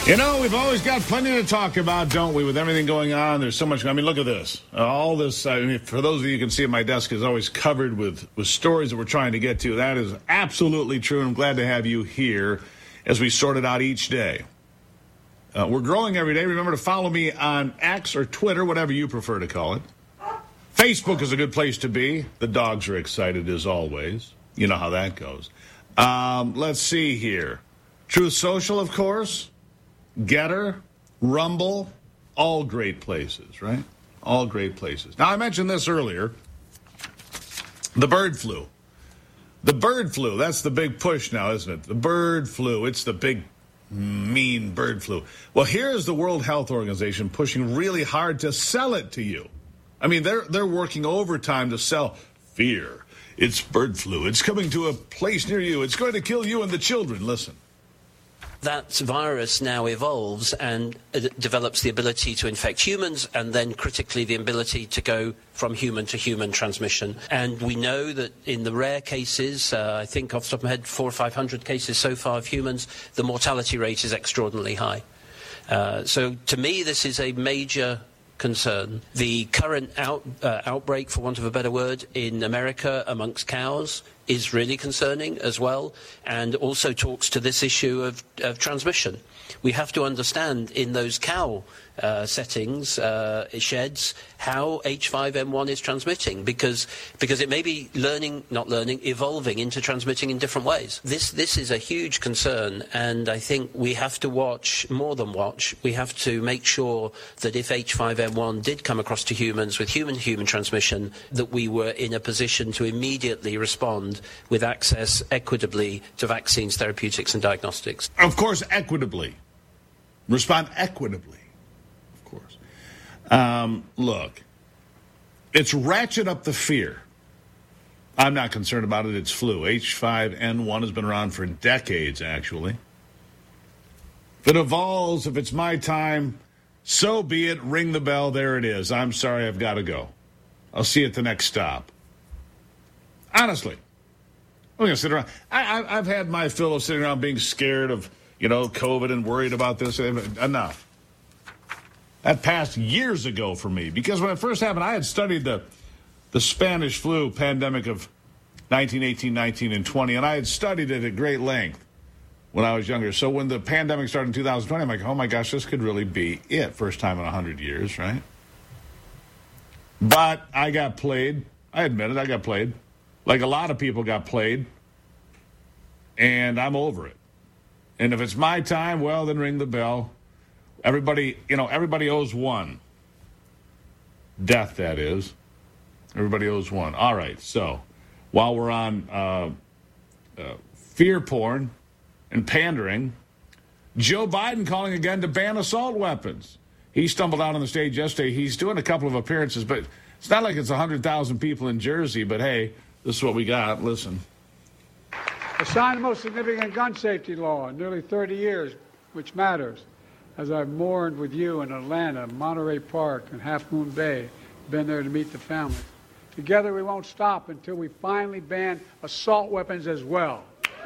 You know, we've always got plenty to talk about, don't we, with everything going on. There's so much. I mean, look at this. All this, I mean, for those of you who can see at my desk, is always covered with stories that we're trying to get to. That is absolutely true, and I'm glad to have you here as we sort it out each day. We're growing every day. Remember to follow me on X or Twitter, whatever you prefer to call it. Facebook is a good place to be. The dogs are excited as always. You know how that goes. Let's see here. Truth Social, of course. Getter, Rumble, all great places, right? All great places. Now, I mentioned this earlier. The bird flu. The bird flu, that's the big push now, isn't it? The bird flu, it's the big, mean bird flu. Well, here is the World Health Organization pushing really hard to sell it to you. I mean, they're working overtime to sell fear. It's bird flu. It's coming to a place near you. It's going to kill you and the children. Listen. That virus now evolves and develops the ability to infect humans and then critically the ability to go from human to human transmission. And we know that in the rare cases, I think off the top of my head, 400 or 500 cases so far of humans, the mortality rate is extraordinarily high. So to me, this is a major concern. The current outbreak, for want of a better word, in America amongst cows is really concerning as well, and also talks to this issue of transmission. We have to understand in those cow settings, sheds, how H5N1 is transmitting, because it may be evolving into transmitting in different ways. This is a huge concern, and I think we have to watch, more than watch, we have to make sure that if H5N1 did come across to humans with human-to-human transmission, that we were in a position to immediately respond with access equitably to vaccines, therapeutics, and diagnostics. Of course, equitably. Respond equitably, of course. Look, it's ratchet up the fear. I'm not concerned about it. It's flu. H5N1 has been around for decades, actually. If it evolves, if it's my time, so be it. Ring the bell. There it is. I'm sorry, I've got to go. I'll see you at the next stop. Honestly. I'm going to sit around. I've had my fill of sitting around being scared of, COVID and worried about this. Enough. That passed years ago for me, because when it first happened, I had studied the Spanish flu pandemic of 1918, 19, and 20, and I had studied it at great length when I was younger. So when the pandemic started in 2020, I'm like, oh my gosh, this could really be it. First time in 100 years, right? But I got played. I admit it, I got played. Like a lot of people got played, and I'm over it. And if it's my time, well, then ring the bell. Everybody owes one. Death, that is. Everybody owes one. All right, so while we're on fear porn and pandering, Joe Biden calling again to ban assault weapons. He stumbled out on the stage yesterday. He's doing a couple of appearances, but it's not like it's 100,000 people in Jersey, but hey, this is what we got. Listen. I signed the most significant gun safety law in nearly 30 years, which matters, as I've mourned with you in Atlanta, Monterey Park, and Half Moon Bay, been there to meet the families. Together we won't stop until we finally ban assault weapons as well.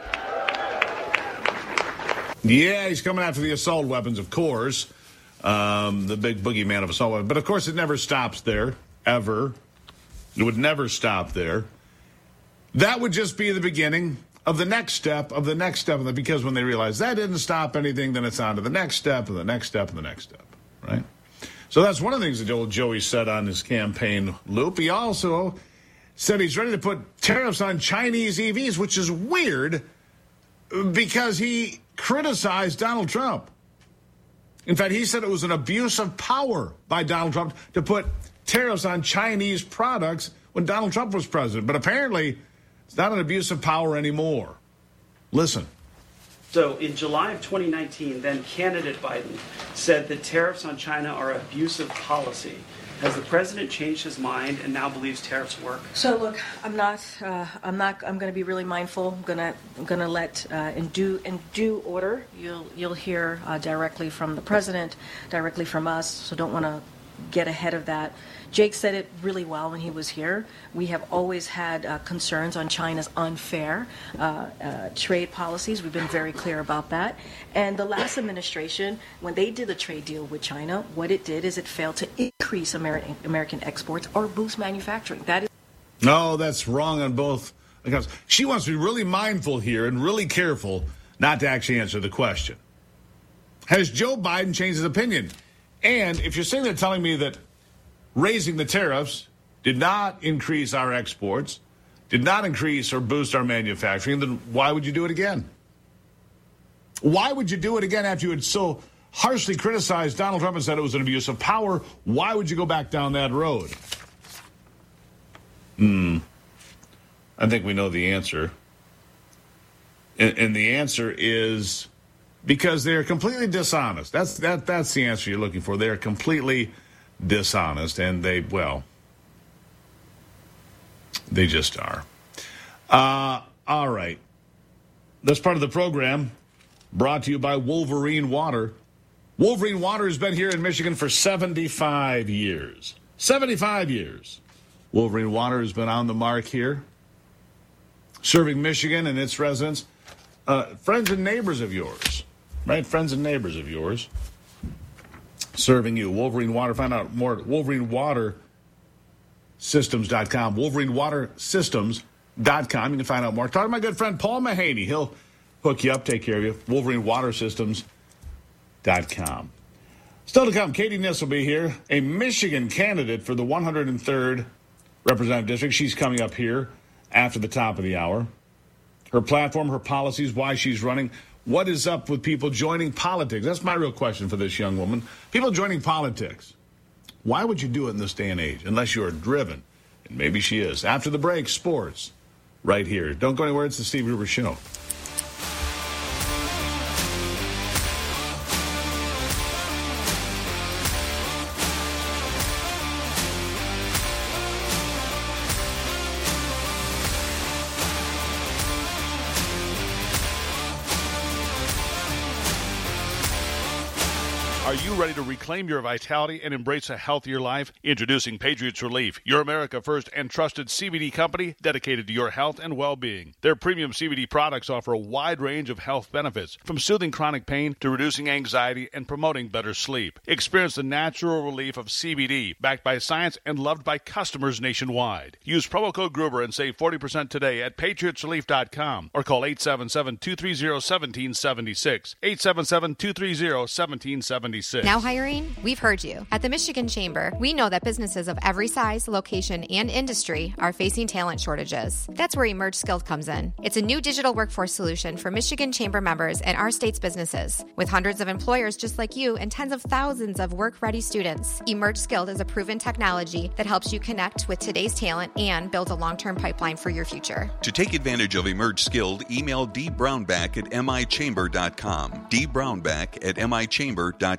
Yeah, he's coming after the assault weapons, of course. The big boogeyman of assault weapons. But, of course, it never stops there, ever. It would never stop there. That would just be the beginning of the next step, because when they realize that didn't stop anything, then it's on to the next step, and the next step, and the next step, right? So that's one of the things that old Joey said on his campaign loop. He also said he's ready to put tariffs on Chinese EVs, which is weird because he criticized Donald Trump. In fact, he said it was an abuse of power by Donald Trump to put tariffs on Chinese products when Donald Trump was president. But apparently, it's not an abuse of power anymore. Listen. So in July of 2019, then candidate Biden said that tariffs on China are abusive policy. Has the president changed his mind and now believes tariffs work? So look, I'm going to be really mindful. I'm going to let in due order. You'll hear directly from the president, directly from us. So don't want to get ahead of that. Jake said it really well when he was here. We have always had concerns on China's unfair trade policies. We've been very clear about that. And the last administration, when they did the trade deal with China, what it did is it failed to increase American exports or boost manufacturing. That is. No, that's wrong on both accounts. She wants to be really mindful here and really careful not to actually answer the question. Has Joe Biden changed his opinion? And if you're sitting there telling me that raising the tariffs did not increase our exports, did not increase or boost our manufacturing, then why would you do it again? Why would you do it again after you had so harshly criticized Donald Trump and said it was an abuse of power? Why would you go back down that road? I think we know the answer. And the answer is because they're completely dishonest. That's the answer you're looking for. They're completely dishonest, and they just are. All right. This part of the program brought to you by Wolverine Water. Wolverine Water has been here in Michigan for 75 years. 75 years. Wolverine Water has been on the mark here, serving Michigan and its residents. Friends and neighbors of yours, right? Friends and neighbors of yours serving you. Wolverine Water. Find out more at WolverineWaterSystems.com. WolverineWaterSystems.com. You can find out more. Talk to my good friend Paul Mahaney. He'll hook you up, take care of you. WolverineWaterSystems.com. Still to come, Katie Niss will be here, a Michigan candidate for the 103rd Representative District. She's coming up here after the top of the hour. Her platform, her policies, why she's running. What is up with people joining politics? That's my real question for this young woman. People joining politics. Why would you do it in this day and age unless you are driven? And maybe she is. After the break, sports, right here. Don't go anywhere. It's the Steve Gruber Show. Are you ready to reclaim your vitality and embrace a healthier life? Introducing Patriots Relief, your America First and trusted CBD company dedicated to your health and well-being. Their premium CBD products offer a wide range of health benefits, from soothing chronic pain to reducing anxiety and promoting better sleep. Experience the natural relief of CBD, backed by science and loved by customers nationwide. Use promo code Gruber and save 40% today at PatriotsRelief.com or call 877-230-1776. 877-230-1776. Now hiring? We've heard you. At the Michigan Chamber, we know that businesses of every size, location, and industry are facing talent shortages. That's where Emerge Skilled comes in. It's a new digital workforce solution for Michigan Chamber members and our state's businesses. With hundreds of employers just like you and tens of thousands of work-ready students, Emerge Skilled is a proven technology that helps you connect with today's talent and build a long-term pipeline for your future. To take advantage of Emerge Skilled, email dbrownback@michamber.com. dbrownback@michamber.com.